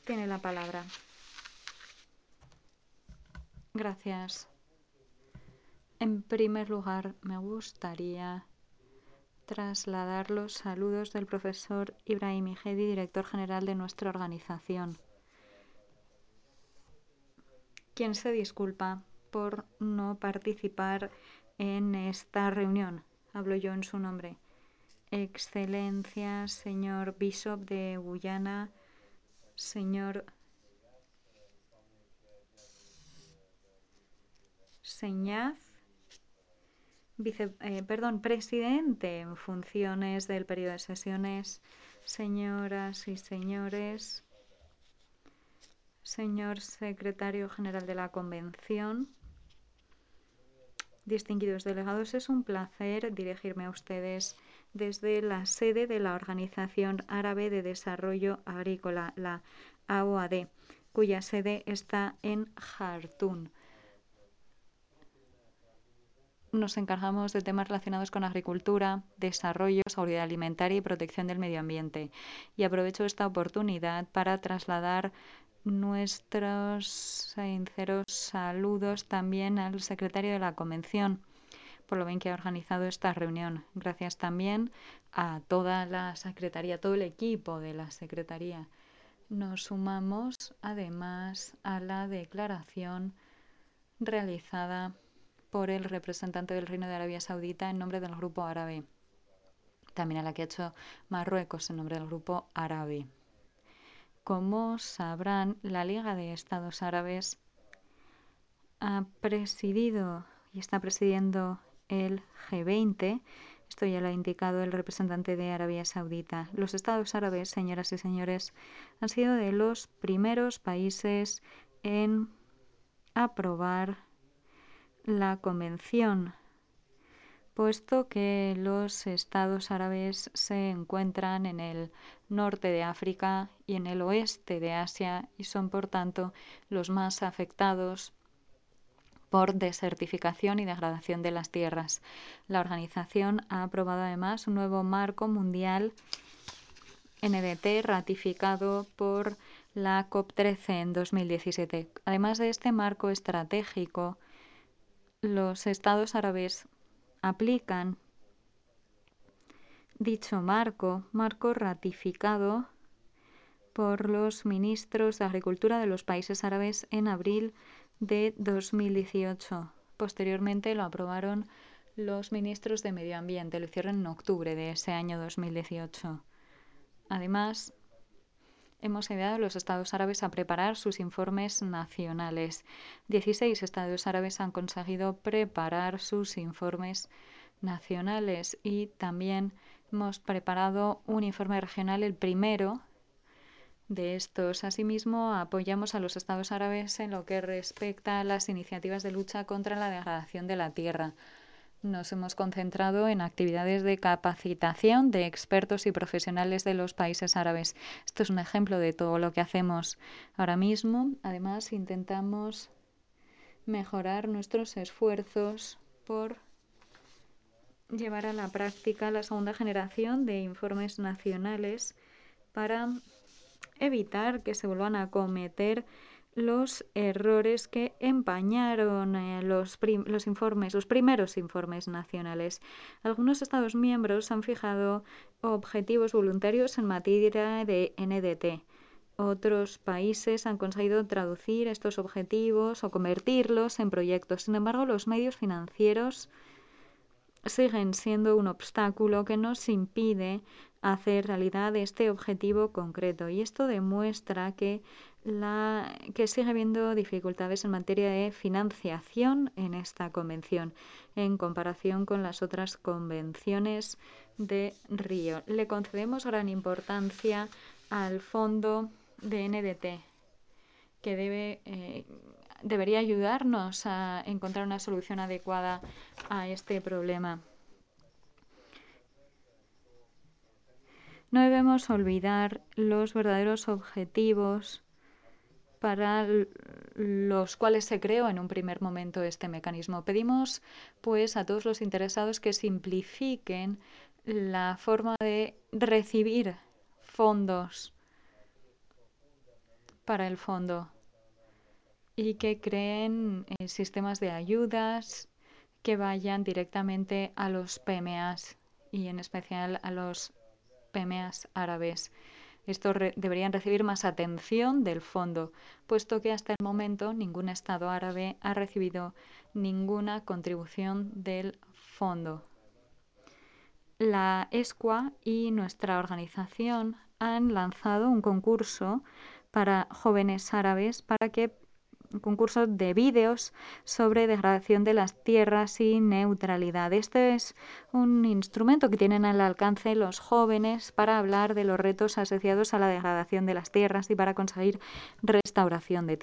tiene la palabra. Gracias. En primer lugar, me gustaría trasladar los saludos del profesor Ibrahim Igedi, director general de nuestra organización, quien se disculpa por no participar en esta reunión. Hablo yo en su nombre. Excelencia, señor Bishop de Guyana, señor Señaz, presidente en funciones del periodo de sesiones, señoras y señores, señor secretario general de la Convención, distinguidos delegados, es un placer dirigirme a ustedes desde la sede de la Organización Árabe de Desarrollo Agrícola, la AOAD, cuya sede está en Jartún. Nos encargamos de temas relacionados con agricultura, desarrollo, seguridad alimentaria y protección del medio ambiente. Y aprovecho esta oportunidad para trasladar nuestros sinceros saludos también al secretario de la Convención, por lo bien que ha organizado esta reunión. Gracias también a toda la Secretaría, todo el equipo de la Secretaría. Nos sumamos además a la declaración realizada por el representante del Reino de Arabia Saudita en nombre del Grupo Árabe, también a la que ha hecho Marruecos en nombre del Grupo Árabe. Como sabrán, la Liga de Estados Árabes ha presidido y está presidiendo el G20. Esto ya lo ha indicado el representante de Arabia Saudita. Los Estados Árabes, señoras y señores, han sido de los primeros países en aprobar la Convención, puesto que los estados árabes se encuentran en el norte de África y en el oeste de Asia y son, por tanto, los más afectados por desertificación y degradación de las tierras. La organización ha aprobado además un nuevo marco mundial NDT ratificado por la COP13 en 2017. Además de este marco estratégico, los estados árabes aplican dicho marco ratificado por los ministros de Agricultura de los países árabes en abril de 2018. Posteriormente lo aprobaron los ministros de Medio Ambiente, lo hicieron en octubre de ese año 2018. Además, hemos ayudado a los estados árabes a preparar sus informes nacionales. 16 estados árabes han conseguido preparar sus informes nacionales y también hemos preparado un informe regional, el primero de estos. Asimismo, apoyamos a los estados árabes en lo que respecta a las iniciativas de lucha contra la degradación de la tierra. Nos hemos concentrado en actividades de capacitación de expertos y profesionales de los países árabes. Esto es un ejemplo de todo lo que hacemos ahora mismo. Además, intentamos mejorar nuestros esfuerzos por llevar a la práctica la segunda generación de informes nacionales para evitar que se vuelvan a cometer los errores que empañaron los primeros informes nacionales. Algunos Estados miembros han fijado objetivos voluntarios en materia de NDT. Otros países han conseguido traducir estos objetivos o convertirlos en proyectos. Sin embargo, los medios financieros siguen siendo un obstáculo que nos impide hacer realidad este objetivo concreto. Y esto demuestra que sigue habiendo dificultades en materia de financiación en esta convención en comparación con las otras convenciones de Río. Le concedemos gran importancia al fondo de NDT, que debería ayudarnos a encontrar una solución adecuada a este problema. No debemos olvidar los verdaderos objetivos para los cuales se creó en un primer momento este mecanismo. Pedimos, pues, a todos los interesados que simplifiquen la forma de recibir fondos para el fondo y que creen sistemas de ayudas que vayan directamente a los PMAs y en especial a los PMAs árabes. Estos deberían recibir más atención del fondo, puesto que hasta el momento ningún Estado árabe ha recibido ninguna contribución del fondo. La ESCUA y nuestra organización han lanzado un concurso para jóvenes árabes para que concurso de vídeos sobre degradación de las tierras y neutralidad. Este es un instrumento que tienen al alcance los jóvenes para hablar de los retos asociados a la degradación de las tierras y para conseguir restauración de